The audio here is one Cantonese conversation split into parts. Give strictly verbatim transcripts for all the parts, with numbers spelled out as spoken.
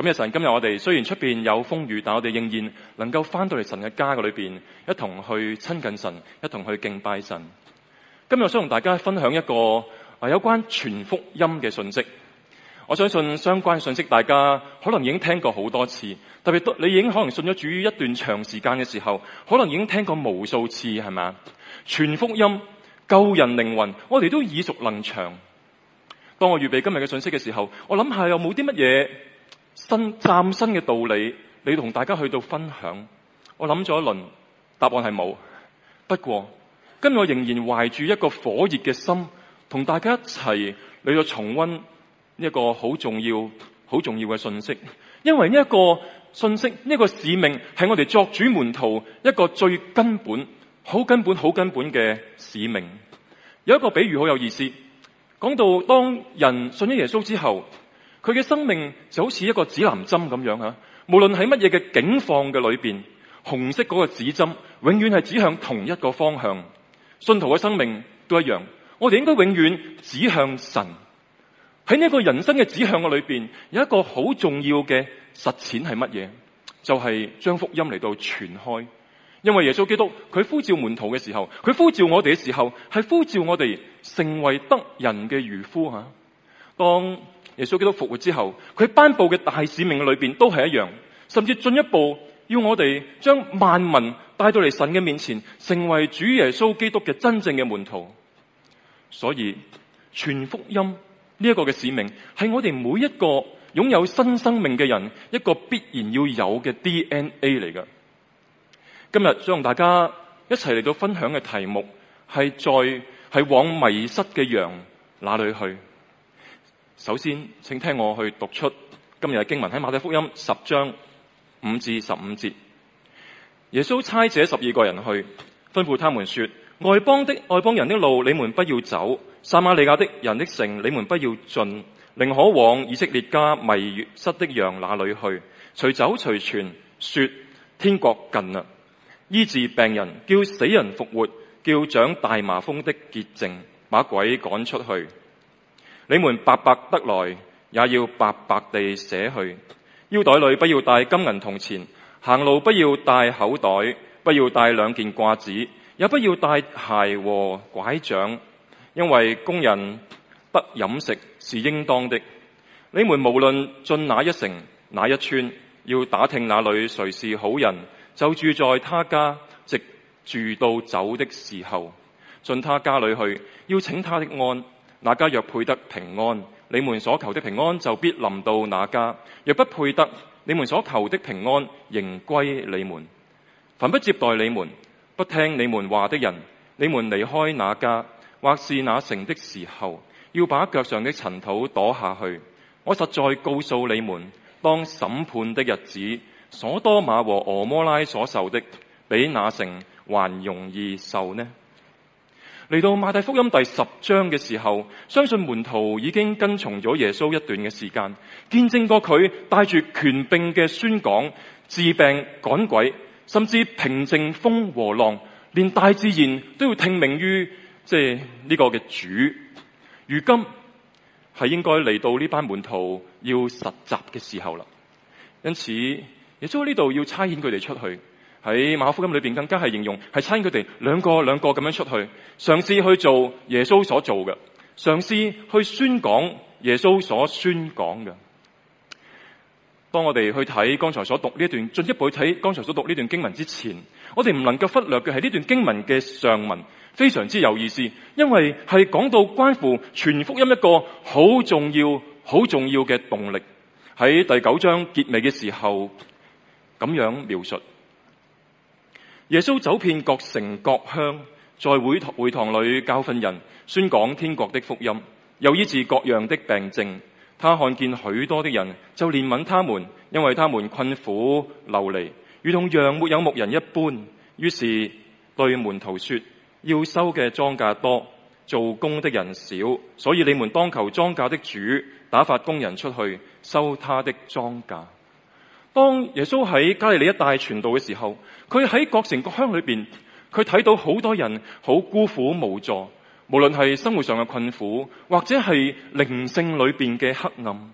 咁啊神，今日我哋雖然出邊有風雨，但我哋仍然能夠翻到嚟神嘅家嘅裏邊，一同去親近神，一同去敬拜神。今日我想同大家分享一個啊有關傳福音嘅信息。我相信相關信息大家可能已經聽過好多次，特別你已經可能信咗主一段長時間嘅時候，可能已經聽過無數次，係咪啊？傳福音、救人靈魂，我哋都耳熟能詳。當我預備今日嘅信息嘅時候，我諗下有冇啲乜嘢新嶄新嘅道理，你同大家去到分享。我諗咗一輪，答案係冇。不過今日我仍然懷住一個火熱嘅心，同大家一齊嚟到重溫一個好重要、好重要嘅信息。因為呢一個信息、呢一個使命係我哋作主門徒一個最根本、好根本、好根本嘅使命。有一個比喻好有意思，講到當人信咗耶穌之後，佢嘅生命就好似一個指南針咁樣吓，無論喺乜嘢嘅境況嘅裏邊，紅色嗰個指針永遠係指向同一個方向。信徒嘅生命都一樣，我哋應該永遠指向神。喺呢個人生嘅指向嘅裏邊，有一個好重要嘅實踐係乜嘢？就係將福音嚟到傳開。因為耶穌基督佢呼召門徒嘅時候，佢呼召我哋嘅時候，係呼召我哋成為得人嘅漁夫吓。當耶穌基督復活之後，佢頒布嘅大使命嘅裏邊都係一樣，甚至進一步要我哋將萬民帶到嚟神嘅面前，成為主耶穌基督嘅真正嘅門徒。所以傳福音呢一個嘅使命係我哋每一個擁有新生命嘅人一個必然要有嘅 D N A 嚟㗎。今日想同大家一齊嚟到分享嘅題目係在係往迷失嘅羊哪裏去。首先請聽我去讀出今日嘅經文，喺馬太福音十章五至十五節。耶穌差這十二個人去，吩咐他們說，外邦的外邦人的路你們不要走，撒瑪利亞的人的城你們不要進，寧可往以色列家迷失的羊那裏去。隨走隨傳，說天國近了，醫治病人，叫死人復活，叫長大麻風的潔淨，把鬼趕出去。你們白白得來，也要白白地捨去。腰袋裏不要帶金銀銅錢，行路不要帶口袋，不要帶兩件褂子，也不要帶鞋和拐杖，因為工人得飲食是應當的。你們無論進哪一城哪一村，要打聽那裏誰是好人，就住在他家，直住到走的時候。進他家裏去，要請他的安。那家若配得平安，你們所求的平安就必臨到那家；若不配得，你們所求的平安仍歸你們。凡不接待你們、不聽你們話的人，你們離開那家或是那城的時候，要把腳上的塵土跺下去。我實在告訴你們，當審判的日子，所多瑪和俄摩拉所受的，比那城還容易受呢。嚟到馬太福音第十章嘅時候，相信門徒已經跟從咗耶穌一段嘅時間，見證過佢帶住權柄嘅宣講，治病趕鬼，甚至平靜風和浪，連大自然都要聽命於即係呢個嘅主。如今係應該嚟到呢班門徒要實習嘅時候啦。因此耶穌喺呢度要差遣佢哋出去。喺馬可福音裏邊更加係形容係差佢哋兩個兩個咁樣出去，嘗試去做耶穌所做嘅，嘗試去宣講耶穌所宣講嘅。當我哋去睇剛才所讀呢一段，進一步去睇剛才所讀呢段經文之前，我哋唔能夠忽略嘅係呢段經文嘅上文非常之有意思，因為係講到關乎傳福音一個好重要、好重要嘅動力。喺第九章結尾嘅時候咁樣描述。耶穌走遍各城各鄉，在會會堂裏教訓人，宣講天國的福音，又醫治各樣的病症。他看見許多的人，就憐憫他們，因為他們困苦流離，如同羊沒有牧人一般。於是對門徒說，要收嘅莊稼多，做工的人少，所以你們當求莊稼的主打發工人出去收他的莊稼。當耶穌喺加利利一帶傳道嘅時候，佢喺各城各鄉裏邊，佢睇到好多人好孤苦無助，無論係生活上嘅困苦，或者係靈性裏邊嘅黑暗。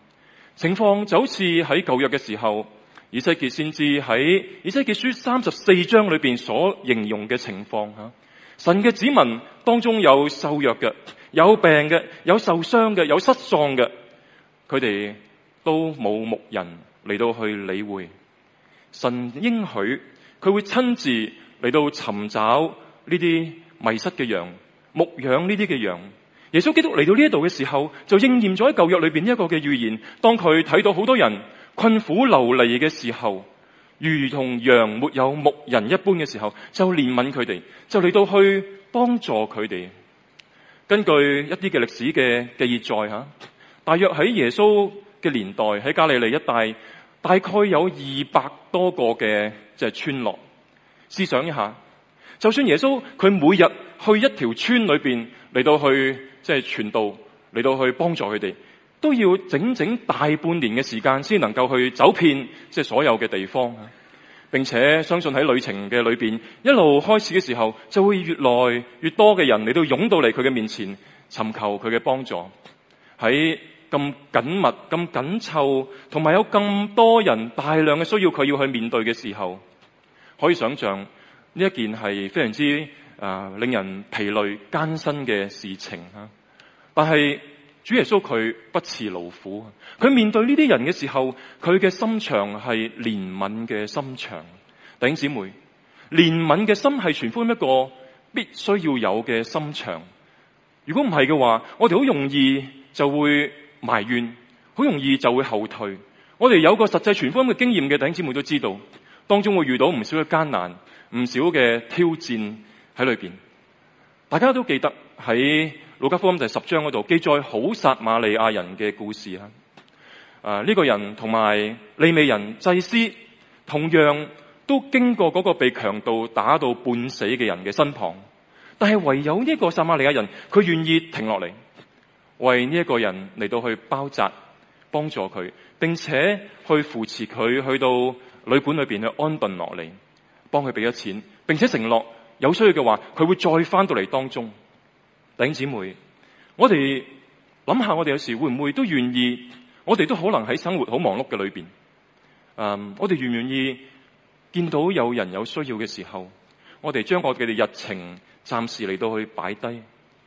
情況就好似喺舊約嘅時候，以西結先知喺以西結書三十四章裏邊所形容嘅情況吓。神嘅子民當中有瘦弱嘅，有病嘅，有受傷嘅，有失喪嘅，佢哋都冇牧人嚟到去理會。神應許佢會親自嚟到尋找呢啲迷失嘅羊，牧養呢啲嘅羊。耶穌基督嚟到呢一度嘅時候，就應驗咗喺舊約裏邊一個嘅預言。當佢睇到好多人困苦流離嘅時候，如同羊沒有牧人一般嘅時候，就憐憫佢哋，就嚟到去幫助佢哋。根據一啲嘅歷史嘅記載吓，大約喺耶穌嘅年代，喺加利利一帶，大概有二百多個嘅即係村落。試想一下，就算耶穌佢每日去一條村裏邊嚟到去即係傳道，嚟到去幫助佢哋，都要整整大半年嘅時間先能夠去走遍即係所有嘅地方。並且相信喺旅程嘅裏邊，一路開始嘅時候，就會越來越多嘅人嚟到湧到嚟佢嘅面前，尋求佢嘅幫助。喺咁緊密、咁緊湊，同埋有咁多人大量嘅需要佢要去面對嘅時候，可以想象呢一件係非常之啊、呃、令人疲累艱辛嘅事情吓。但係主耶穌佢不辭勞苦，佢面對呢啲人嘅時候，佢嘅心腸係憐憫嘅心腸。弟兄姊妹，憐憫嘅心係傳福音一個必須要有嘅心腸。如果唔係嘅話，我哋好容易就會埋怨，好容易就會後退。我哋有個實際傳福音嘅經驗嘅弟兄姊妹都知道，當中會遇到唔少嘅艱難，唔少嘅挑戰喺裏邊。大家都記得喺路加福音第十章嗰度記載好撒瑪利亞人嘅故事啊！啊，呢、這個人同埋利未人祭司同樣都經過嗰個被強盜打到半死嘅人嘅身旁，但係唯有呢個撒瑪利亞人，佢願意停落嚟，為呢一個人嚟到去包紮、幫助佢，並且去扶持佢去到旅館裏邊去安頓落嚟，幫佢俾咗錢，並且承諾有需要嘅話，佢會再翻到嚟當中。弟兄姊妹，我哋諗下，我哋有時會唔會都願意？我哋都可能喺生活好忙碌嘅裏邊，嗯，我哋願唔願意見到有人有需要嘅時候，我哋將我哋嘅日程暫時嚟到去擺低，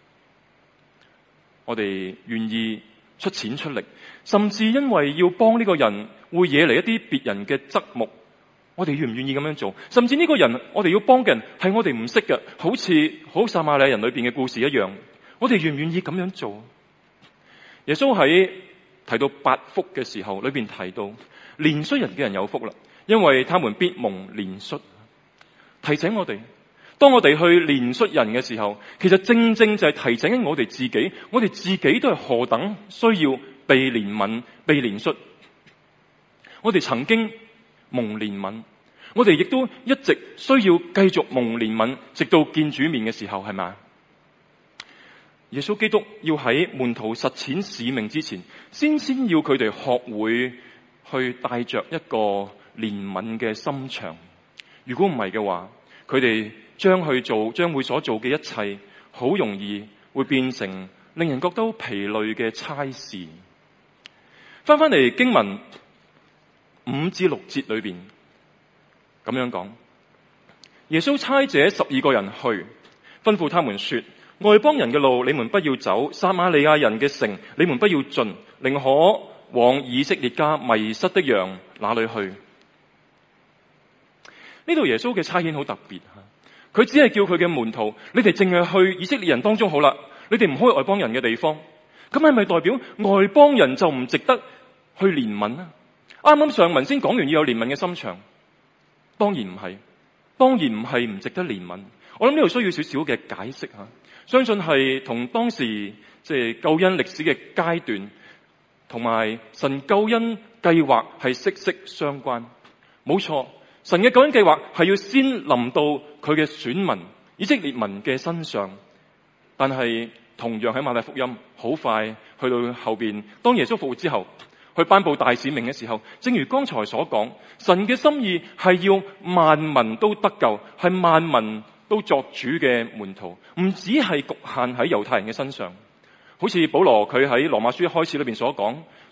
我哋願意出錢出力，甚至因為要幫呢個人會惹嚟一啲別人嘅側目，我哋願唔願意咁樣做？甚至呢個人我哋要幫嘅人係我哋唔識嘅，好似好撒瑪利亞人裏邊嘅故事一樣，我哋願唔願意咁樣做？耶穌喺提到八福嘅時候，裏邊提到憐恤人嘅人有福啦，因為他們必蒙憐恤。提醒我哋，當我哋去憐恤人嘅時候，其實正正就係提醒緊我哋自己，我哋自己都係何等需要被憐憫、被憐恤。我哋曾經蒙憐憫，我哋亦都一直需要繼續蒙憐憫，直到見主面嘅時候，係咪？耶穌基督要喺門徒實踐使命之前，先先要佢哋學會去帶着一個憐憫嘅心腸。如果唔係嘅話，佢哋將去做，將會所做嘅一切，好容易會變成令人覺得疲累嘅差事。翻翻嚟經文五至六節裏邊咁樣講，耶穌差這十二個人去，吩咐他們說：外邦人嘅路你們不要走，撒瑪利亞人嘅城你們不要進，寧可往以色列家迷失的羊那裏去。呢度耶穌嘅差遣好特別，佢只係叫佢嘅門徒，你哋淨係去以色列人當中好啦，你哋唔好去外邦人嘅地方。咁係咪代表外邦人就唔值得去憐憫啊？啱啱上文先講完要有憐憫嘅心腸，當然唔係，當然唔係唔值得憐憫。我諗呢度需要少少嘅解釋吓，相信係同當時即係救恩歷史嘅階段，同埋神救恩計劃係息息相關。冇錯，神嘅救恩計劃係要先臨到佢嘅選民以色列民嘅身上，但係同樣喺馬太福音好快去到後邊，當耶穌復活之後，去頒布大使命嘅時候，正如剛才所講，神嘅心意係要萬民都得救，係萬民都作主嘅門徒，唔只係局限喺猶太人嘅身上。好似保羅佢喺羅馬書一開始裏邊所講，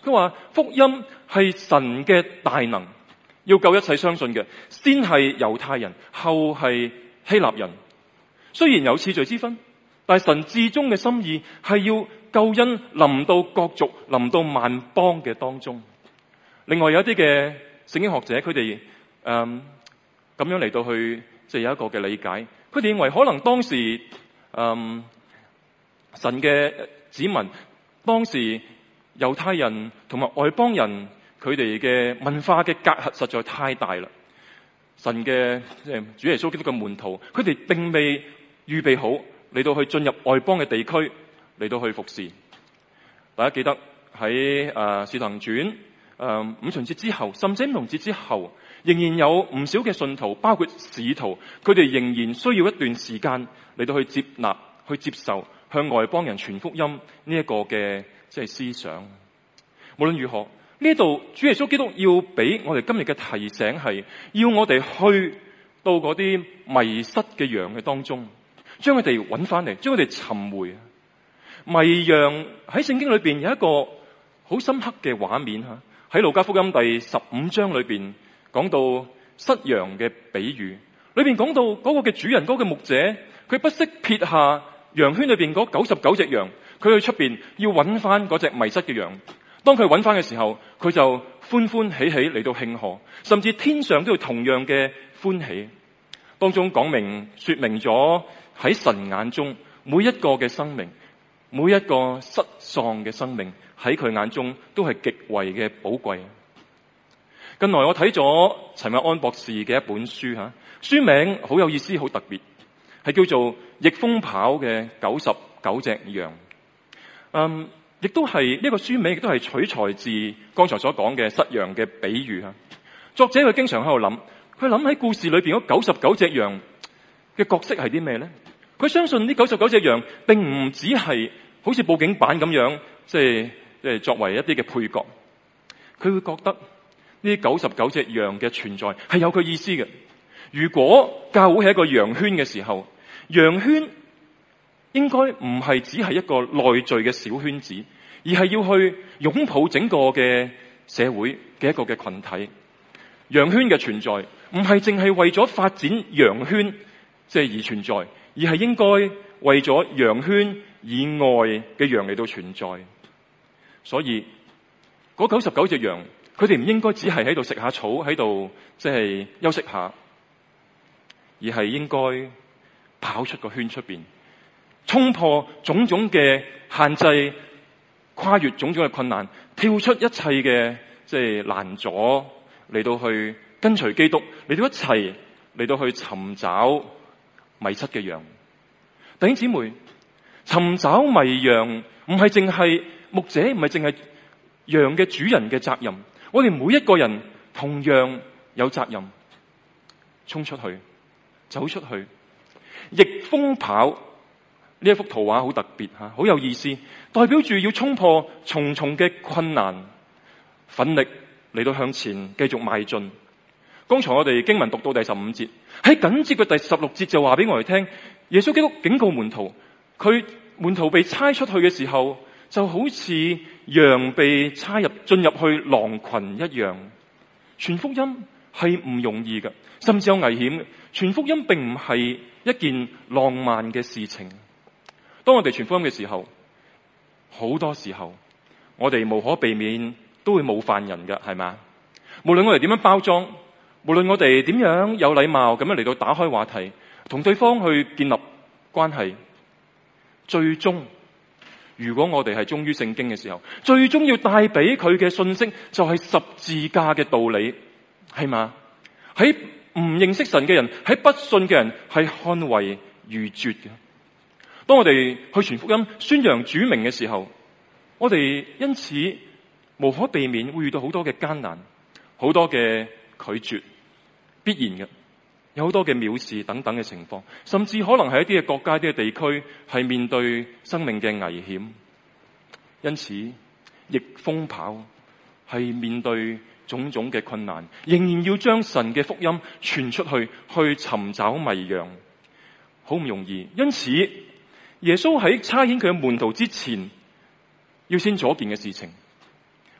佢話福音係神嘅大能，要救一切相信嘅，先係猶太人，後係希臘人。雖然有次序之分，但係神至終嘅心意係要救恩臨到各族，臨到萬邦嘅當中。另外有一啲嘅聖經學者，佢哋誒咁樣嚟到去即係有一個嘅理解，佢哋認為可能當時誒、嗯、神嘅子民，當時猶太人同埋外邦人，佢哋嘅文化嘅隔閡實在太大啦。神嘅即係主耶穌基督嘅門徒，佢哋並未預備好嚟到去進入外邦嘅地區嚟到去服侍。大家記得喺誒使徒行傳誒五旬節之後，甚至五旬節之後，仍然有唔少嘅信徒，包括使徒，佢哋仍然需要一段時間嚟到去接納、去接受向外邦人傳福音呢一個嘅即係思想。無論如何，呢度主耶穌基督要俾我哋今日嘅提醒係，要我哋去到嗰啲迷失嘅羊嘅當中，將佢哋揾翻嚟，將佢哋尋回。迷羊喺聖經裏邊有一個好深刻嘅畫面吓，喺路加福音第十五章裏邊講到失羊嘅比喻，裏邊講到嗰個嘅主人，嗰個嘅牧者，佢不惜撇下羊圈裏邊嗰九十九隻羊，佢去出邊要揾翻嗰隻迷失嘅羊。當佢揾翻嘅時候，佢就歡歡喜喜嚟到慶賀，甚至天上都要同樣嘅歡喜。當中講明說明咗喺神眼中每一個嘅生命，每一個失喪嘅生命喺佢眼中都係極為嘅寶貴。近來我睇咗陳韋安博士嘅一本書吓，書名好有意思，好特別，係叫做《逆風跑嘅九十九隻羊》。嗯。亦都係呢個書名，亦都係取材自剛才所講嘅失羊嘅比喻吓。作者佢經常喺度諗，佢諗喺故事裏邊嗰九十九隻羊嘅角色係啲咩咧？佢相信呢九十九隻羊並唔只係好似報警版咁樣，即係即係作為一啲嘅配角。佢會覺得呢九十九隻羊嘅存在係有佢意思嘅。如果教會係一個羊圈嘅時候，羊圈應該唔係只係一個內聚嘅小圈子，而係要去擁抱整個嘅社會嘅一個嘅群體。羊圈嘅存在唔係淨係為咗發展羊圈即係而存在，而係應該為咗羊圈以外嘅羊嚟到存在。所以嗰九十九隻羊，佢哋唔應該只係喺度食下草，喺度即係休息下，而係應該跑出個圈出邊，衝破種種嘅限制，跨越種種嘅困難，跳出一切嘅即係攔阻，嚟到去跟隨基督，嚟到一齊嚟到去尋找迷失嘅羊。弟兄姊妹，尋找迷羊唔係淨係牧者，唔係淨係羊嘅主人嘅責任，我哋每一個人同樣有責任，衝出去，走出去，逆風跑。呢一幅圖畫好特別吓，好有意思，代表住要衝破重重嘅困難，奮力嚟到向前繼續邁進。剛才我哋經文讀到第十五節，喺緊接嘅第十六節就話俾我哋聽，耶穌基督警告門徒，佢門徒被差出去嘅時候，就好似羊被差入進入去狼群一樣。傳福音係唔容易嘅，甚至有危險嘅。傳福音並唔係一件浪漫嘅事情。當我哋傳福音嘅時候，好多時候我哋無可避免都會冒犯人㗎，係咪？無論我哋點樣包裝，無論我哋點樣有禮貌咁樣嚟到打開話題，同對方去建立關係，最終如果我哋係忠於聖經嘅時候，最終要帶俾佢嘅信息就係十字架嘅道理，係嘛？喺唔認識神嘅人，喺不信嘅人係看為愚拙嘅。當我哋去傳福音、宣揚主名嘅時候，我哋因此無可避免會遇到好多嘅艱難，好多嘅拒絕，必然嘅，有好多嘅藐視等等嘅情況，甚至可能係一啲嘅國家、一啲嘅地區係面對生命嘅危險。因此逆風跑係面對種種嘅困難，仍然要將神嘅福音傳出去，去尋找迷羊，好唔容易。因此耶穌喺差遣佢嘅門徒之前，要先做一件嘅事情，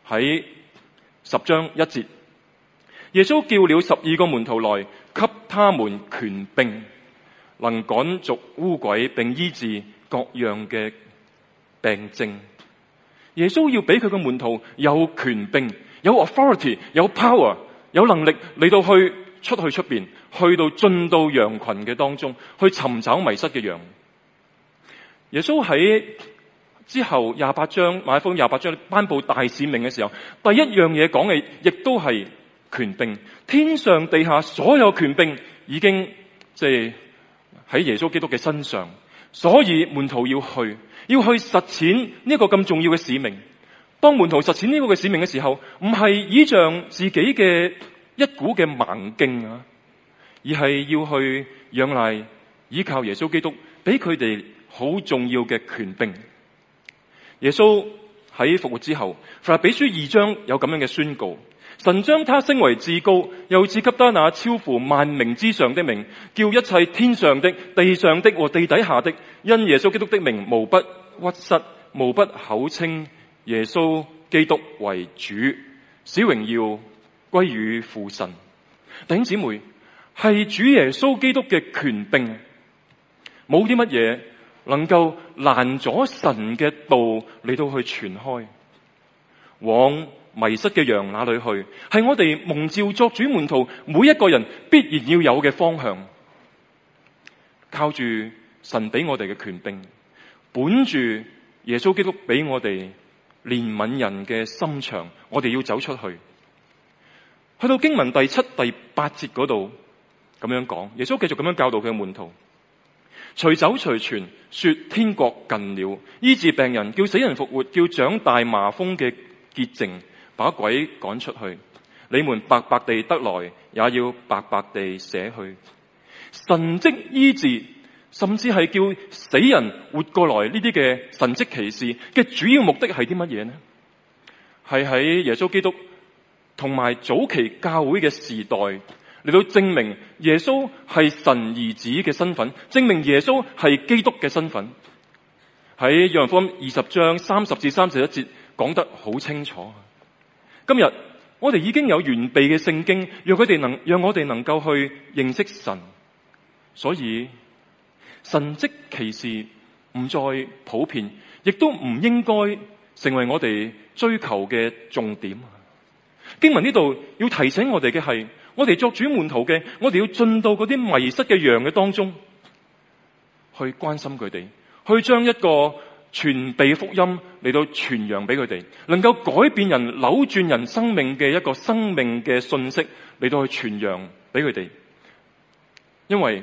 喺十章一節，耶穌叫了十二個門徒來，給他們權柄，能趕逐污鬼，並醫治各樣嘅病症。耶穌要俾佢嘅門徒有權柄，有 authority， 有 power， 有能力嚟到去出去出邊，去到進到羊群嘅當中，去尋找迷失嘅羊。耶穌喺之後廿八章馬太福音廿八章頒布大使命嘅時候，第一樣嘢講嘅亦都係權柄，天上地下所有權柄已經即係喺耶穌基督嘅身上，所以門徒要去，要去實踐呢個咁重要嘅使命。當門徒實踐呢個嘅使命嘅時候，唔係倚仗自己嘅一股嘅蠻勁啊，而係要去仰賴依靠耶穌基督俾佢哋好重要嘅權柄。耶穌喺復活之後，腓立比書二章有咁樣嘅宣告：神將他升為至高，又賜給他那超乎萬名之上的名，叫一切天上的、地上的和地底下的，因耶穌基督的名，無不屈膝，無不口稱耶穌基督為主，使榮耀歸於父神。弟兄姊妹，係主耶穌基督嘅權柄，冇啲乜嘢能夠攔咗神嘅道嚟到去傳開，往迷失嘅羊那裏去，係我哋蒙召作主門徒每一個人必然要有嘅方向。靠住神俾我哋嘅權柄，本住耶穌基督俾我哋憐憫人嘅心腸，我哋要走出去。去到經文第七、第八節嗰度咁樣講，耶穌繼續咁樣教導佢嘅門徒：隨走隨傳，說天國近了，醫治病人，叫死人復活，叫長大麻風嘅潔淨，把鬼趕出去。你們白白地得來，也要白白地捨去。神蹟醫治，甚至係叫死人活過來呢啲嘅神蹟奇事嘅主要目的係啲乜嘢呢？係喺耶穌基督同埋早期教會嘅時代嚟到證明耶穌係神兒子嘅身份，證明耶穌係基督嘅身份。喺約翰福音二十章三十至三十一節講得好清楚。今日我哋已經有完備嘅聖經，讓佢哋能讓我哋能夠去認識神。所以神蹟奇事唔再普遍，亦都唔應該成為我哋追求嘅重點。經文呢度要提醒我哋嘅係，我哋作主門徒嘅，我哋要進到嗰啲迷失嘅羊嘅當中，去關心佢哋，去將一個傳遞福音嚟到傳揚俾佢哋，能夠改變人、扭轉人生命嘅一個生命嘅信息嚟到去傳揚俾佢哋。因為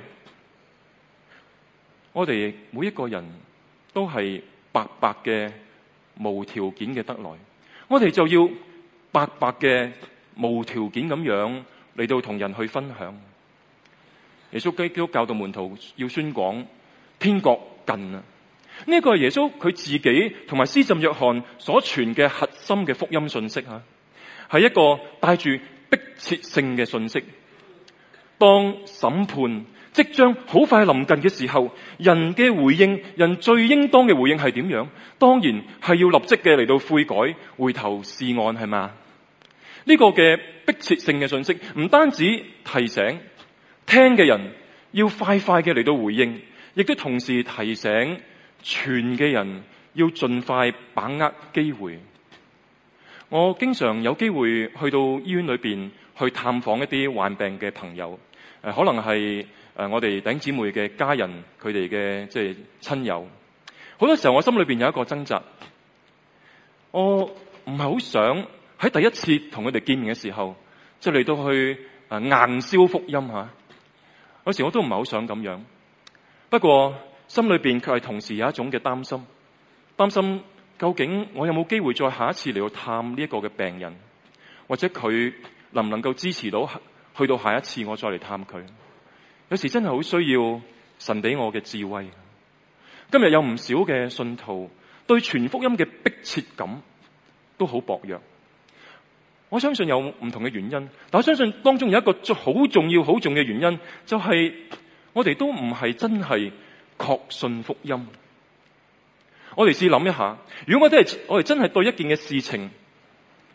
我哋每一個人都係白白嘅、無條件嘅得來，我哋就要白白嘅、無條件咁樣嚟到同人去分享。耶穌基督教導門徒要宣講天國近啊！呢一個係耶穌佢自己同埋施浸約翰所傳嘅核心嘅福音信息吓，係一個帶住迫切性嘅信息。當審判即將好快臨近嘅時候，人嘅回應，人最應當嘅回應係點樣？當然係要立即嘅嚟到悔改，回頭是岸，係嘛？呢個嘅迫切性嘅信息，唔單止提醒聽嘅人要快快嘅嚟到回應，亦都同時提醒傳嘅人要盡快把握機會。我經常有機會去到醫院裏邊去探訪一啲患病嘅朋友，誒，可能係誒我哋弟兄姊妹嘅家人，佢哋嘅即係親友。好多時候我心裏邊有一個掙扎，我唔係好想喺第一次同佢哋見面嘅時候，就嚟到去誒硬銷福音吓。有時我都唔係好想咁樣，不過心裏邊卻係同時有一種嘅擔心，擔心究竟我有冇機會再下一次嚟到探呢一個嘅病人，或者佢能唔能夠支持到去到下一次我再嚟探佢。有時真係好需要神俾我嘅智慧。今日有唔少嘅信徒對傳福音嘅迫切感都好薄弱。我相信有唔同嘅原因，但我相信當中有一個好重要、好重要嘅原因，就係我哋都唔係真係確信福音。我哋試諗一下，如果我哋我哋真係對一件嘅事情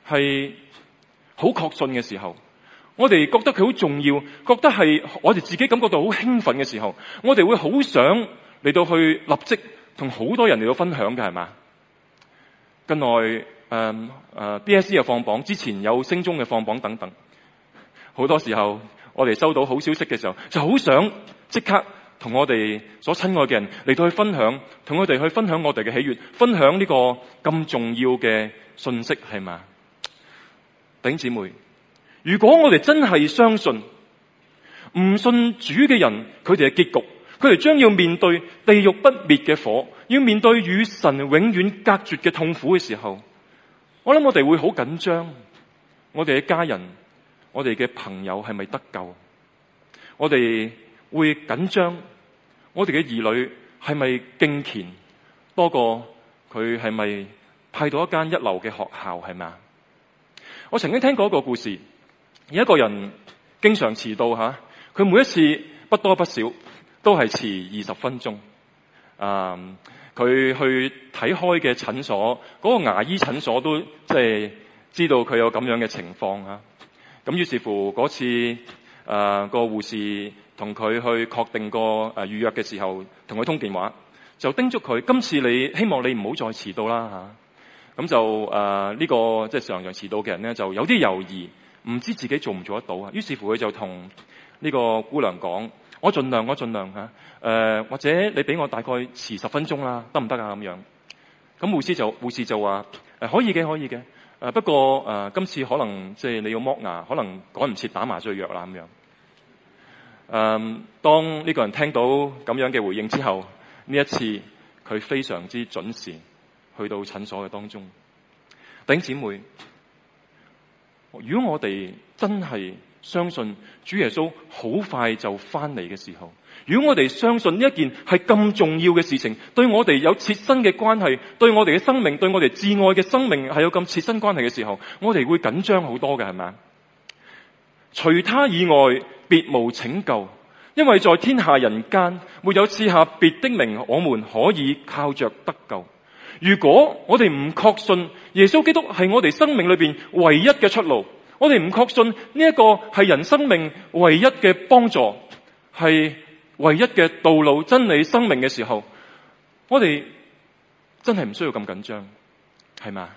係好確信嘅時候，我哋覺得佢好重要，覺得係我哋自己感覺到好興奮嘅時候，我哋會好想嚟到去立即同好多人嚟到分享嘅，係嘛？近來誒誒 D S E 又放榜，之前有升中嘅放榜等等，好多時候我哋收到好消息嘅時候，就好想即刻同我哋所親愛嘅人嚟到去分享，同我哋去分享我哋嘅喜悅，分享呢個咁重要嘅信息，係嘛？弟兄姊妹，如果我哋真係相信唔信主嘅人，佢哋嘅結局，佢哋將要面對地獄不滅嘅火，要面對與神永遠隔絕嘅痛苦嘅時候，我諗我哋會好緊張，我哋嘅家人，我哋嘅朋友係咪得救？我哋會緊張，我哋嘅兒女係咪敬虔多過佢係咪派到一間一流嘅學校，係咪啊？我曾經聽過一個故事，有一個人經常遲到吓，佢每一次不多不少都係遲二十分鐘。啊，佢去睇開嘅診所，嗰個牙醫診所都即係知道佢有咁樣嘅情況啊。咁於是乎嗰次誒個護士同佢去確定個誒預約嘅時候，同佢通電話，就叮囑佢今次你希望你唔好再遲到啦吓。咁就誒呢、呃這個即係常常遲到嘅人咧，就有啲猶豫，唔知自己做唔做得到啊。於是乎佢就同呢個姑娘講：我盡量，我盡量吓。誒、呃、或者你俾我大概遲十分鐘啦，得唔得啊？咁樣。咁護士就護士就話：誒、呃、可以嘅，可以嘅。誒、呃、不過誒、呃、今次可能即係你要剝牙，可能趕唔切打麻醉藥啦咁樣。誒、呃、當呢個人聽到咁樣嘅回應之後，呢一次佢非常之準時去到診所嘅當中。弟兄姊妹，如果我哋真係相信主耶穌好快就翻嚟嘅時候，如果我哋相信呢一件係咁重要嘅事情，對我哋有切身嘅關係，對我哋嘅生命，對我哋至愛嘅生命係有咁切身關係嘅時候，我哋會緊張好多嘅，係咪啊？除他以外別無拯救，因為在天下人間沒有賜下別的名，我們可以靠着得救。如果我哋唔確信耶穌基督係我哋生命裏邊唯一嘅出路，我哋唔確信呢一個係人生命唯一嘅幫助，係唯一嘅道路、真理、生命嘅時候，我哋真係唔需要咁緊張，係嘛？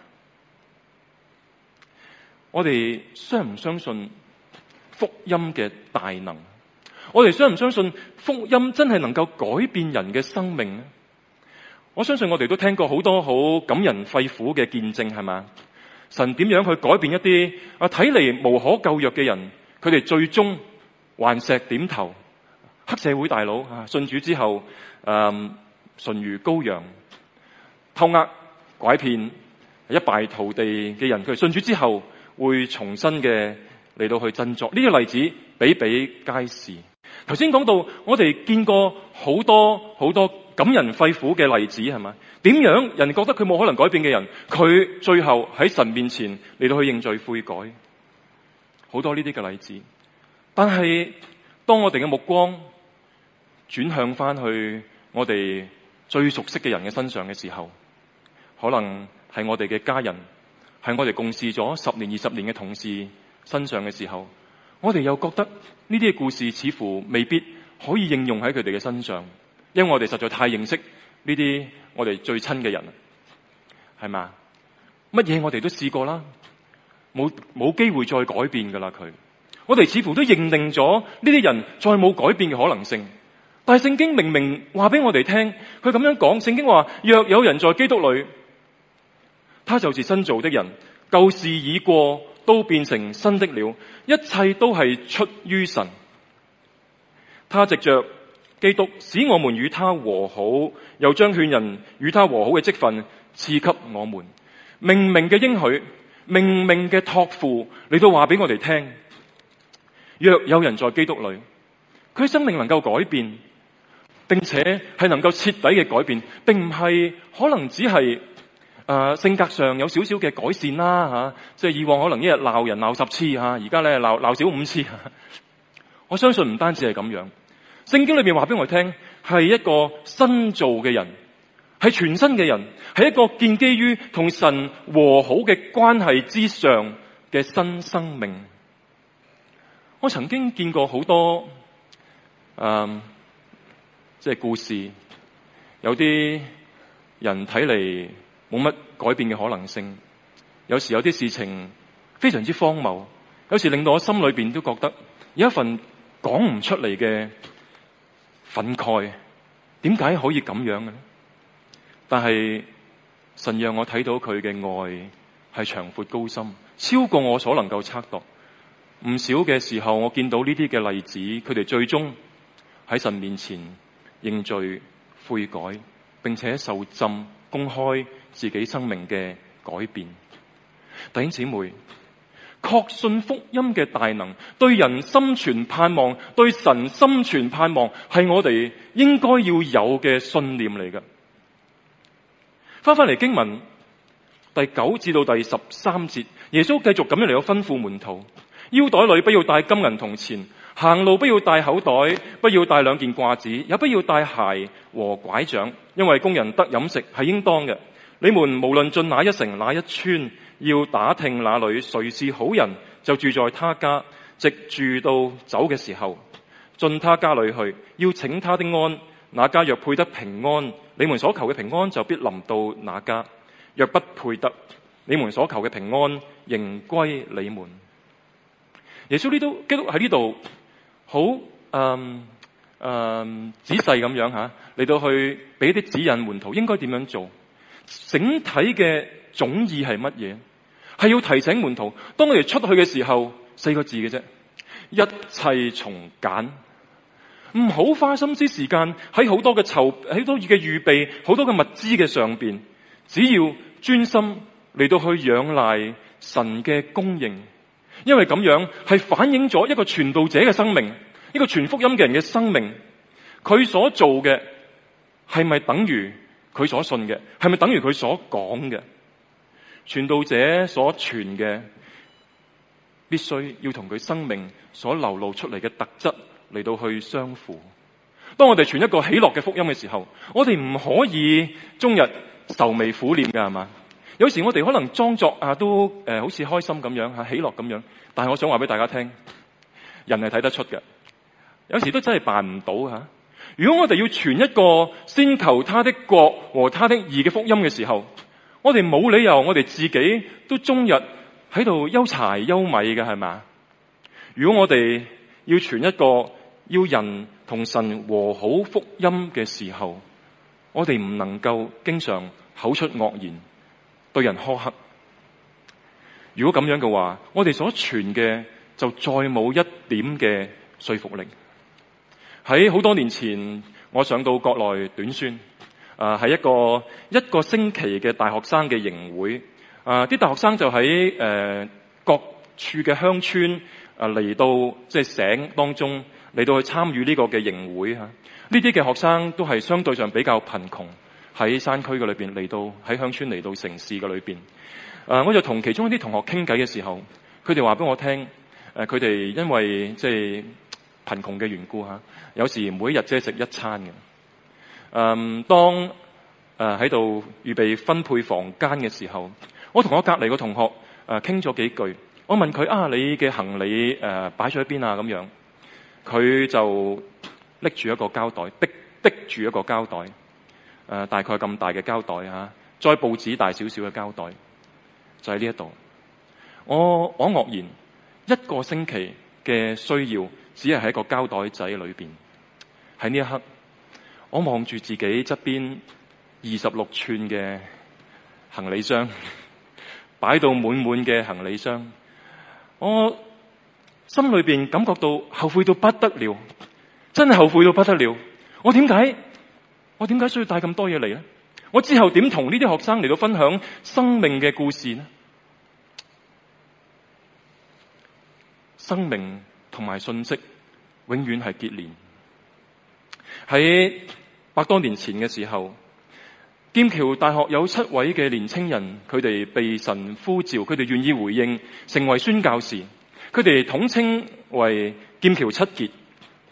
我哋相唔相信福音嘅大能？我哋相唔相信福音真係能夠改變人嘅生命呢？我相信我哋都聽過好多好感人肺腑嘅見證，係嘛？神點樣去改變一啲啊睇嚟無可救藥嘅人，佢哋最終頑石點頭，黑社會大佬啊信主之後，誒純如羔羊，偷呃拐騙一敗塗地嘅人，佢哋信主之後會重新嘅嚟到去振作。呢啲例子比比皆是。頭先講到我哋見過好多好多感人肺腑嘅例子，係嘛？點樣人覺得佢冇可能改變嘅人，佢最後喺神面前嚟到去認罪悔改，好多呢啲嘅例子。但係當我哋嘅目光轉向翻去我哋最熟悉嘅人嘅身上嘅時候，可能係我哋嘅家人，係我哋共事咗十年二十年嘅同事身上嘅時候，我哋又覺得呢啲嘅故事似乎未必可以應用喺佢哋嘅身上，因為我哋實在太認識呢啲我哋最親嘅人，係嘛？乜嘢我哋都試過啦，冇冇機會再改變噶啦佢。我哋似乎都認定咗呢啲人再冇改變嘅可能性。但係聖經明明話俾我哋聽，佢咁樣講，聖經話若有人在基督裏，他就是新造的人，舊事已過，都變成新的了，一切都係出於神。他藉着基督使我們與他和好，又將勸人與他和好嘅職分賜給我們。明明嘅應許，明明嘅託付嚟到話俾我哋聽，若有人在基督裏，佢生命能夠改變，並且係能夠徹底嘅改變，並唔係可能只係誒、呃、性格上有少少嘅改善啦吓，即係以往可能一日鬧人鬧十次吓，而家咧鬧鬧少五次。我相信唔單止係咁樣，聖經裏邊話俾我哋聽係一個新造嘅人， 係全新嘅人，係一個建基於同神和好嘅關係之上嘅新生命。我曾經見過好多，誒、嗯，即係故事，有啲人睇嚟冇乜改變嘅可能性，有時有啲事情非常之荒謬，有時令到我心裏邊都覺得有一份講唔出嚟嘅憤慨，點解可以咁樣嘅呢？但係神讓我睇到佢嘅愛係長闊高深，超過我所能夠測度。唔少嘅時候，我見到呢啲嘅例子，佢哋最終喺神面前認罪悔改，並且受浸，公開自己生命嘅改變。弟兄姊妹，確信福音嘅大能，對人心存盼望，對神心存盼望，係我哋應該要有嘅信念嚟嘅。翻返嚟經文第九至到第十三節，耶穌繼續咁樣嚟到吩咐門徒：腰袋裏不要帶金銀銅錢，行路不要帶口袋，不要帶兩件褂子，也不要帶鞋和拐杖，因為工人得飲食係應當嘅。你們無論進哪一城哪一村，要打聽那裏誰是好人，就住在他家，直住到走嘅時候，進他家裏去，要請他的安。那家若配得平安，你們所求嘅平安就必臨到那家；若不配得，你們所求嘅平安仍歸你們。耶穌呢度基督喺呢度好誒誒仔細咁樣吓嚟到去俾啲指引門徒應該點樣做。整體嘅總意係乜嘢？係要提醒門徒，當我哋出去嘅時候，四個字嘅啫，一切從簡。唔好花心思時間喺好多嘅籌，喺好多嘅預備，好多嘅物資嘅上邊，只要專心嚟到去仰賴神嘅供應，因為咁樣係反映咗一個傳道者嘅生命，一個傳福音嘅人嘅生命，佢所做嘅係咪等於佢所信嘅？係咪等於佢所講嘅？傳道者所傳嘅，必須要同佢生命所流露出嚟嘅特質嚟到去相符。當我哋傳一個喜樂嘅福音嘅時候，我哋唔可以終日愁眉苦臉噶，係嘛？有時我哋可能裝作啊都誒、呃、好似開心咁樣吓，喜樂咁樣，但係我想話俾大家聽，人係睇得出嘅，有時都真係扮唔到吓。如果我哋要傳一個先求他的國和他的義嘅福音嘅時候，我哋冇理由我哋自己都終日喺度憂柴憂米嘅，係嘛？如果我哋要傳一個要人同神和好福音嘅時候，我哋唔能夠經常口出惡言，對人苛刻。如果咁樣嘅話，我哋所傳嘅就再冇一點嘅說服力。喺好多年前，我上到國內短宣，啊、呃，係一個一個星期嘅大學生嘅營會，啊、呃，啲大學生就喺誒、呃、各處嘅鄉村啊嚟、呃、到即係省當中嚟到去參與呢個嘅營會吓。呢啲嘅學生都係相對上比較貧窮，喺山區嘅裏邊嚟到喺鄉村嚟到城市嘅裏邊。啊、呃，我就同其中一啲同學傾偈嘅時候，佢哋話俾我聽，誒、呃，佢哋因為即係貧窮嘅緣故吓，有時每一日只係食一餐嘅。嗯，當誒喺度預備分配房間嘅時候，我同我隔籬個同學誒傾咗幾句。我問佢啊，你嘅行李誒擺咗喺邊啊？咁樣，佢就拎住一個膠袋，逼逼住一個膠袋，誒、呃、大概咁大嘅膠袋吓，再報紙大少少嘅膠袋，就喺呢一度。我我愕然，一個星期嘅需要，只係喺一個膠袋仔裏邊。喺呢一刻，我望住自己側邊二十六寸嘅行李箱，擺到滿滿嘅行李箱，我心裏邊感覺到後悔到不得了，真係後悔到不得了。我點解我點解需要帶咁多嘢嚟呢？我之後點同呢啲學生嚟到分享生命嘅故事呢？生命同埋信息永遠係結連。喺百多年前嘅時候，劍橋大學有七位嘅年青人，佢哋被神呼召，佢哋願意回應，成為宣教士。佢哋統稱為劍橋七傑。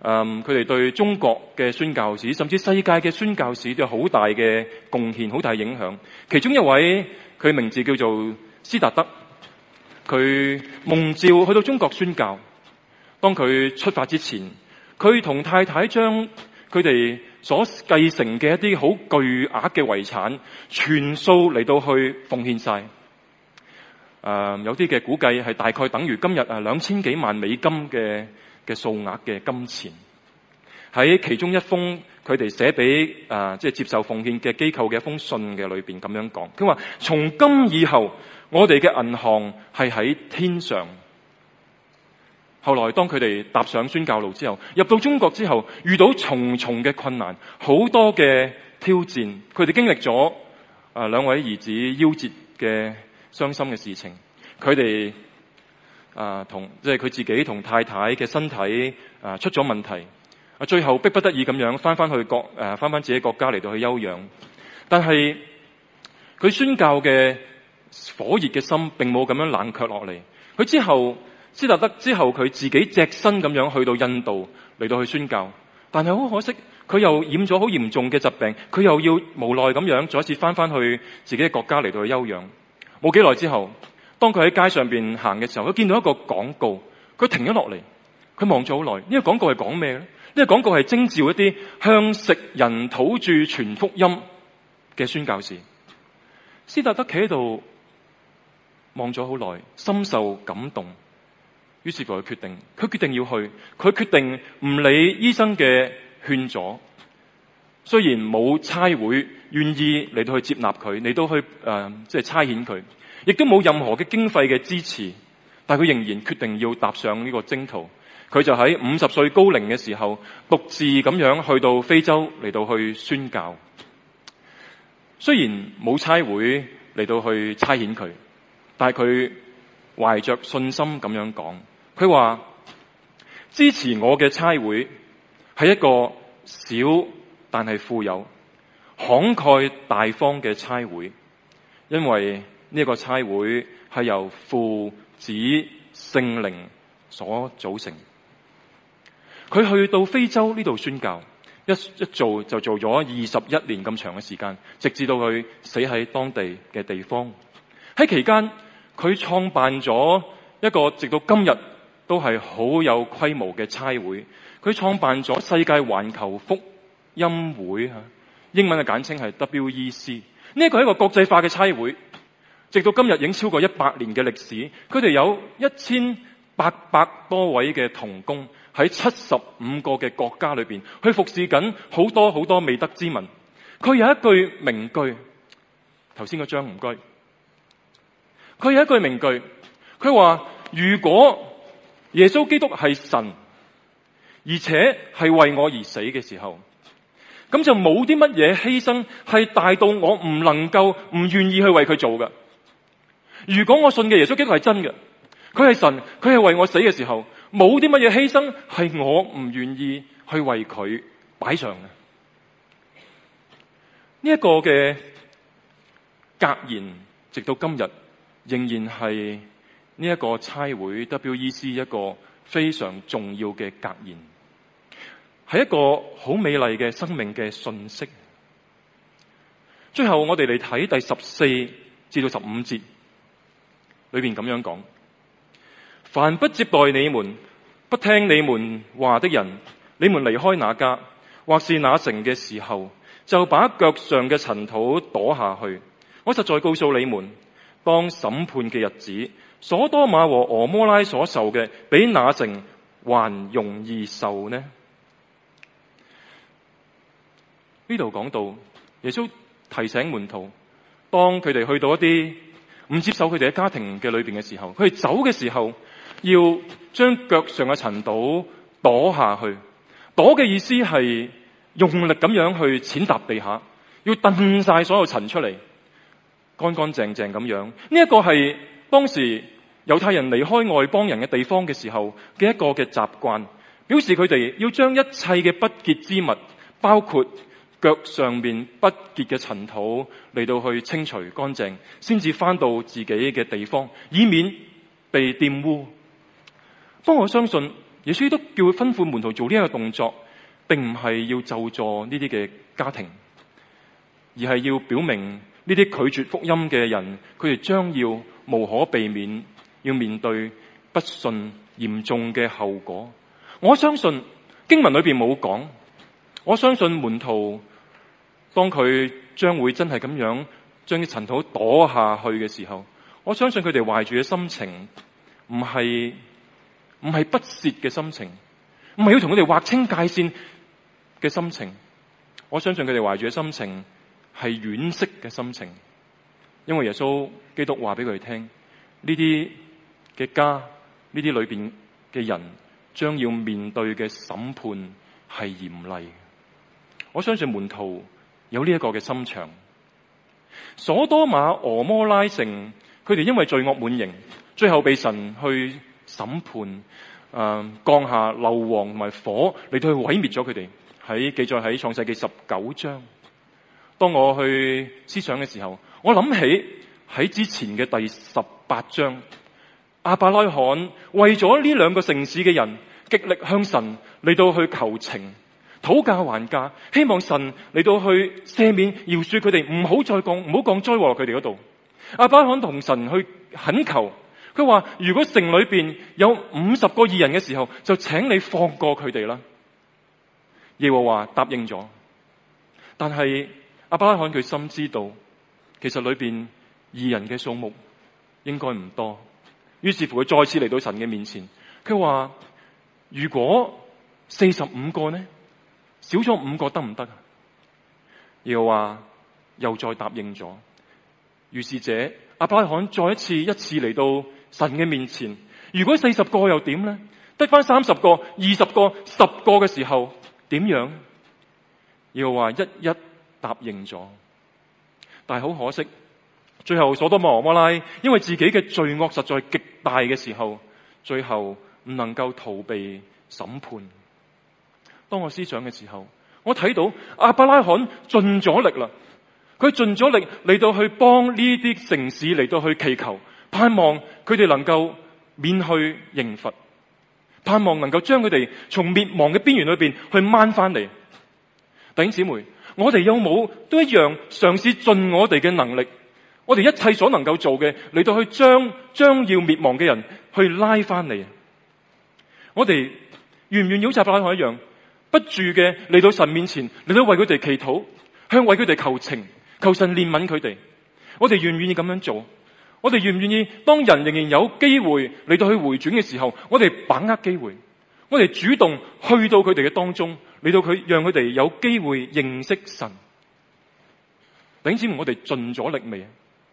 嗯，佢哋對中國嘅宣教史，甚至世界嘅宣教史都有好大嘅貢獻，好大影響。其中一位，佢名字叫做斯達德，佢蒙召去到中國宣教。當佢出發之前，佢同太太將佢哋所繼承嘅一啲好巨額嘅遺產，全數嚟到去奉獻晒。誒，有啲嘅估計係大概等於今日啊兩千幾萬美金嘅嘅數額嘅金錢。喺其中一封佢哋寫俾誒即係接受奉獻嘅機構嘅一封信嘅裏邊咁樣講，佢話從今以後我哋嘅銀行係喺天上。後來當佢哋踏上宣教路之後，入到中國之後，遇到重重嘅困難，好多嘅挑戰，佢哋經歷咗誒兩位兒子夭折嘅傷心嘅事情，佢哋啊同即係佢自己同太太嘅身體啊出咗問題，啊最後逼不得已咁樣翻翻去國誒翻翻自己國家嚟到去休養，但係佢宣教嘅火熱嘅心並冇咁樣冷卻落嚟，佢之後。斯達德之後，佢自己隻身咁樣去到印度嚟到去宣教，但係好可惜，佢又染咗好嚴重嘅疾病，佢又要無奈咁樣再一次翻翻去自己嘅國家嚟到去休養。冇幾耐之後，當佢喺街上邊行嘅時候，佢見到一個廣告，佢停咗落嚟，佢望咗好耐。呢個廣告係講咩咧？呢個廣告係徵召一啲向食人土著傳福音嘅宣教士。斯達德企喺度望咗好耐，深受感動。於是乎佢決定，佢決定要去，佢決定唔理醫生嘅勸阻。雖然冇差會願意嚟到去接納佢，嚟到去誒即係差遣佢，亦都冇任何嘅經費嘅支持，但係佢仍然決定要踏上呢個征途。佢就喺五十歲高齡嘅時候，獨自咁樣去到非洲嚟到去宣教。雖然冇差會嚟到去差遣佢，但係佢懷着信心咁樣講。佢話支持我嘅差會係一個小但係富有、慷慨大方嘅差會，因為呢個差會係由父子聖靈所組成。佢去到非洲呢度宣教，一一做就做咗二十一年咁長嘅時間，直至到佢死喺當地嘅地方。喺期間，佢創辦咗一個直到今日都係好有規模嘅差會，佢創辦咗世界環球福音會，英文嘅簡稱係 W E C。呢一個係一個國際化嘅差會，直到今日已經超過一百年嘅歷史。佢哋有一千八百多位嘅同工喺七十五個嘅國家裏邊去服侍緊好多好多未得之民。佢有一句名句，頭先嗰張唔該。佢有一句名句，佢話如果耶穌基督係神，而且係為我而死嘅時候，咁就冇啲乜嘢犧牲係大到我唔能夠唔願意去為佢做嘅。如果我信嘅耶穌基督係真嘅，佢係神，佢係為我死嘅時候，冇啲乜嘢犧牲係我唔願意去為佢擺上嘅。呢一個嘅格言，直到今日仍然係呢一個差會 W E C 一個非常重要嘅格言，係一個好美麗嘅生命嘅訊息。最後我哋嚟睇第十四至到十五節裏邊咁樣講：凡不接待你們、不聽你們話的人，你們離開那家或是那城嘅時候，就把腳上嘅塵土跺下去。我實在告訴你們，當審判嘅日子，所多瑪和俄摩拉所受嘅，比那城還容易受呢？呢度講到耶穌提醒門徒，當佢哋去到一啲唔接受佢哋喺家庭嘅裏邊嘅時候，佢哋走嘅時候，要將腳上嘅塵土跺下去。跺嘅意思係用力咁樣去踐踏地下，要掟晒所有塵出嚟，乾乾淨淨咁樣。呢一個係當時猶太人離開外邦人嘅地方嘅時候嘅一個嘅習慣，表示佢哋要將一切嘅不潔之物，包括腳上面不潔嘅塵土嚟到去清除乾淨，先至翻到自己嘅地方，以免被玷污。不過我相信耶穌都叫佢吩咐門徒做呢一個動作，並唔係要咒詛呢啲嘅家庭，而係要表明呢啲拒絕福音嘅人，佢哋將要無可避免要面對不信嚴重嘅後果。我相信經文裏邊冇講，我相信門徒當佢將會真係咁樣將啲塵土躲下去嘅時候，我相信佢哋懷住嘅心情唔係唔係不屑嘅心情，唔係要同佢哋劃清界線嘅心情。我相信佢哋懷住嘅心情係惋惜嘅心情，因為耶穌基督話俾佢哋聽，呢啲嘅家，呢啲裏邊嘅人將要面對嘅審判係嚴厲。我相信門徒有呢一個嘅心腸。所多瑪俄摩拉城，佢哋因為罪惡滿盈，最後被神去審判，誒、呃、降下硫磺同埋火嚟到去毀滅咗佢哋。喺記載喺創世記十九章。當我去思想嘅時候，我諗起喺之前嘅第十八章，亞伯拉罕為咗呢兩個城市嘅人極力向神嚟到去求情，討價還價，希望神嚟到去赦免饒恕佢哋，唔好再降唔好降災禍落佢哋嗰度。亞伯拉罕同神去懇求，佢話如果城裏邊有五十個義人嘅時候，就請你放過佢哋啦。耶和華答應咗，但係亞伯拉罕佢深知道，其實裏邊義人嘅數目應該唔多，於是乎佢再次嚟到神嘅面前，佢話如果四十五個呢，少咗五個得唔得？耶和華又再答應咗。於是者亞伯拉罕再一次一次嚟到神嘅面前，如果四十個又點呢？得返三十個、二十個、十個嘅時候點樣？耶和華一一答應咗，但係好可惜，最後所多瑪俄摩拉因為自己嘅罪惡實在極大嘅時候，最後唔能夠逃避審判。當我思想嘅時候，我睇到亞伯拉罕盡咗力啦，佢盡咗力嚟到去幫呢啲城市嚟到去祈求，盼望佢哋能夠免去刑罰，盼望能夠將佢哋從滅亡嘅邊緣裏邊去掹翻嚟。弟兄姊妹，我哋有冇都一樣嘗試盡我哋嘅能力，我哋一切所能夠做嘅嚟到去將將要滅亡嘅人去拉翻嚟？我哋願唔願意好似亞伯拉罕一樣，不住嘅嚟到神面前，嚟到為佢哋祈禱，向為佢哋求情，求神憐憫佢哋？我哋願唔願意咁樣做？我哋願唔願意當人仍然有機會嚟到去回轉嘅時候，我哋把握機會，我哋主動去到佢哋嘅當中，嚟到佢讓佢哋有機會認識神？弟兄姊妹，我哋盡咗力未？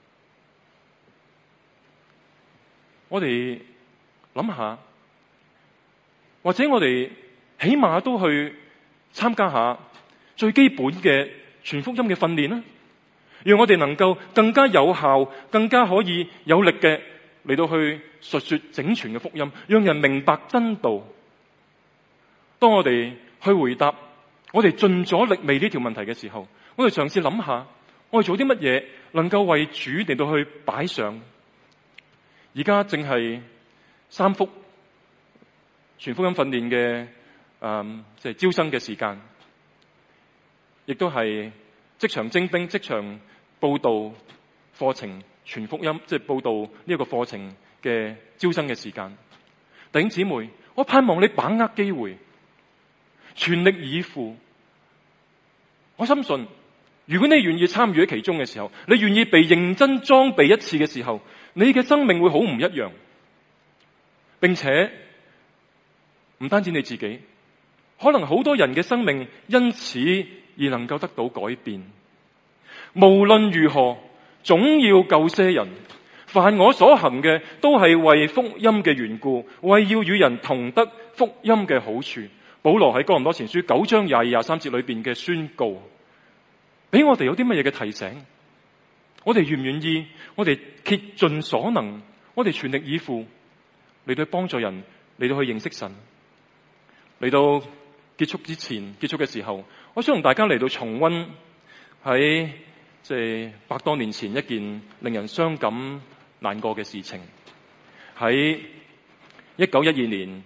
我哋諗下，或者我哋起碼都去參加下最基本嘅傳福音嘅訓練啦，讓我哋能夠更加有效、更加可以有力嘅嚟到去述說整全嘅福音，讓人明白真道。當我哋去回答我哋盡咗力未呢條問題嘅時候，我哋嘗試諗下，我哋做啲乜嘢能夠為主嚟到去擺上？而家正係三福傳福音訓練嘅誒，即係招生嘅時間，亦都係職場徵兵、職場報道課程傳福音，即係報道呢一個課程嘅招生嘅時間。弟兄姊妹，我盼望你把握機會，全力以赴。我深信，如果你願意參與喺其中嘅時候，你願意被認真裝備一次嘅時候，你嘅生命會好唔一樣，並且唔單止你自己，可能好多人嘅生命因此而能夠得到改變。無論如何，總要救些人。凡我所行嘅，都係為福音嘅緣故，為要與人同得福音嘅好處。保羅喺哥林多前書九章廿二廿三節裏邊嘅宣告，俾我哋有啲乜嘢嘅提醒？我哋願唔願意？我哋竭盡所能，我哋全力以赴嚟到幫助人，嚟到去認識神。嚟到結束之前，結束嘅時候，我想同大家嚟到重溫喺即係百多年前一件令人傷感難過嘅事情。喺一九一二年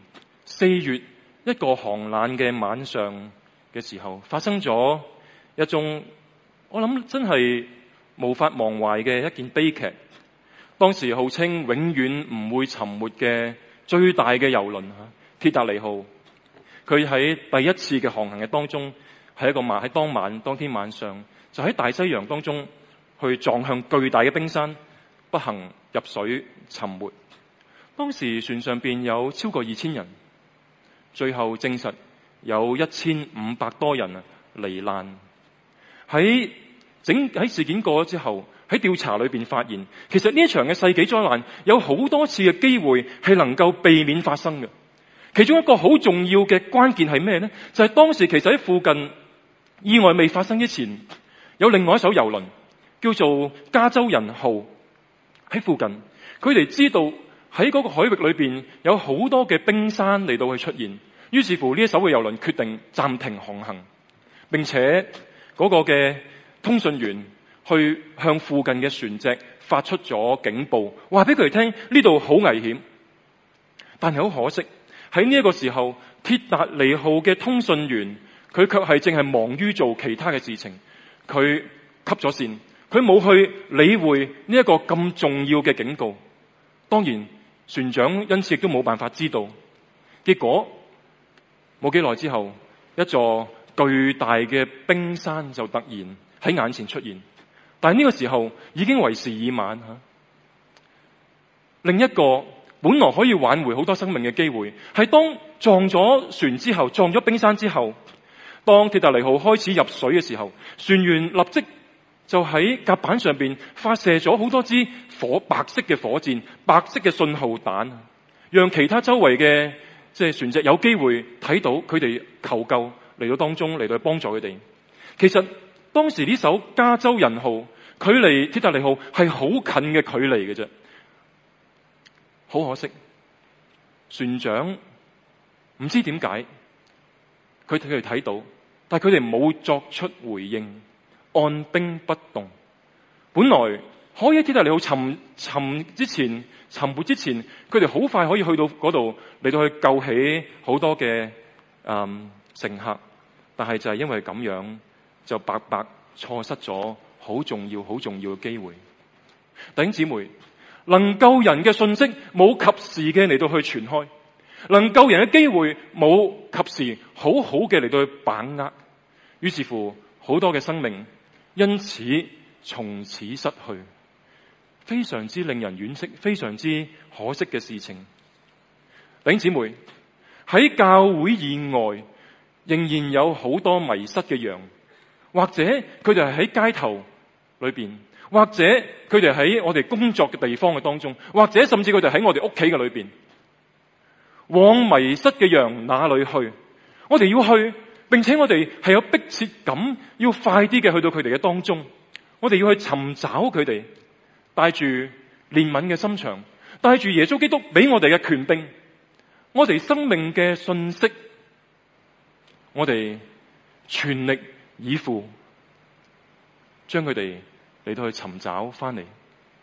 四月一個寒冷嘅晚上嘅時候，發生咗一宗我諗真係無法忘懷嘅一件悲劇。當時號稱永遠唔會沉沒嘅最大嘅郵輪鐵達尼號，佢喺第一次嘅航行嘅當中，喺一個晚喺當晚當天晚上就喺大西洋當中去撞向巨大嘅冰山，不幸入水沉沒。當時船上邊有超過二千人，最後證實有一千五百多人啊罹難。喺整喺事件過咗之後，喺調查裏邊發現，其實呢一場嘅世紀災難有好多次嘅機會係能夠避免發生嘅。其中一個好重要嘅關鍵係咩呢？就係、是、當時其實喺附近意外未發生之前，有另外一艘郵輪叫做加州人號喺附近，佢哋知道喺嗰個海域裏邊有好多嘅冰山嚟到去出現，於是乎呢一艘嘅郵輪決定暫停航行，並且嗰個嘅通訊員去向附近嘅船隻發出咗警報，話俾佢哋聽呢度好危險。但係好可惜，喺呢一個時候，鐵達尼號嘅通訊員佢卻係淨係忙於做其他嘅事情，佢吸咗線，佢冇去理會呢一個咁重要嘅警告。當然船長因此亦都冇辦法知道。結果冇幾耐之後，一座巨大嘅冰山就突然喺眼前出現，但係呢個時候已經為時已晚吓。另一個本來可以挽回好多生命嘅機會，係當撞咗船之後，撞咗冰山之後，當鐵達尼號開始入水嘅時候，船員立即就喺甲板上邊發射咗好多支火白色嘅火箭、白色嘅信號彈，讓其他周圍嘅即係船隻有機會睇到佢哋求救嚟到當中嚟到幫助佢哋。其實當時呢艘加州人號距離鐵達尼號係好近嘅距離嘅啫，好可惜，船長唔知點解佢哋睇到，但係佢哋冇作出回應，按兵不動。本來可以喺鐵達尼號沉沉之前、沉沒之前，佢哋好快可以去到嗰度嚟到去救起好多嘅嗯乘客，但係就係因為咁樣，就白白錯失咗好重要、好重要嘅機會。弟兄姊妹，能救人嘅信息冇及時嘅嚟到去傳開，能救人嘅機會冇及時好好嘅嚟到去把握，於是乎好多嘅生命因此從此失去，非常之令人惋惜，非常之可惜嘅事情。弟兄姊妹，喺教會以外仍然有好多迷失嘅羊，或者佢哋係喺街頭裏邊，或者佢哋喺我哋工作嘅地方嘅當中，或者甚至佢哋喺我哋屋企嘅裏邊。往迷失嘅羊哪裏去？我哋要去，並且我哋係有迫切感，要快啲嘅去到佢哋嘅當中。我哋要去尋找佢哋，帶住憐憫嘅心腸，帶住耶穌基督俾我哋嘅權柄，我哋生命嘅信息，我哋全力以赴，將佢哋嚟到去尋找翻嚟。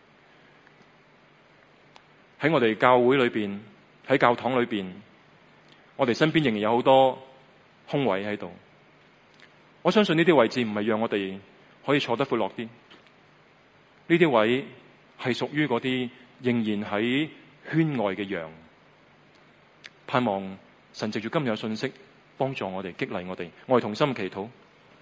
喺我哋教會裏邊，喺教堂裏邊，我哋身邊仍然有好多空位喺度。我相信呢啲位置唔係讓我哋可以坐得闊落啲，呢啲位係屬於嗰啲仍然喺圈外嘅羊。盼望神藉住今日嘅信息幫助我哋，激勵我哋，我哋同心祈禱。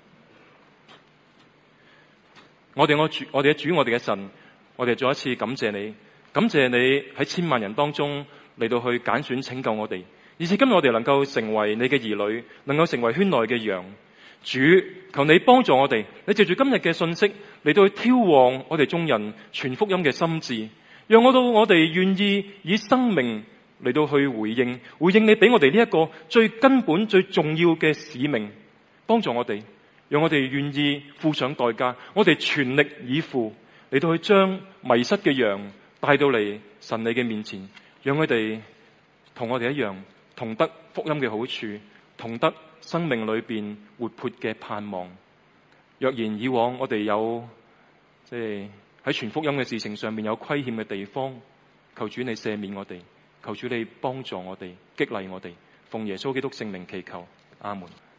我哋我主，我哋嘅主，我哋嘅神，我哋再一次感謝你，感謝你喺千萬人當中嚟到去揀選拯救我哋，以至今日我哋能夠成為你嘅兒女，能夠成為圈內嘅羊。主，求你幫助我哋，你藉住今日嘅信息嚟到去挑旺我哋眾人傳福音嘅心志，讓我到我哋願意以生命嚟到去回應，回應你俾我哋呢一個最根本、最重要嘅使命，幫助我哋，讓我哋願意付上代價，我哋全力以赴嚟到去將迷失嘅羊帶到嚟神你嘅面前，讓佢哋同我哋一樣，同得福音嘅好處，同得生命裏邊活潑嘅盼望。若然以往我哋有即係喺傳福音嘅事情上面有虧欠嘅地方，求主你赦免我哋，求主你幫助我哋，激勵我哋， 奉耶穌基督聖名祈求，阿門。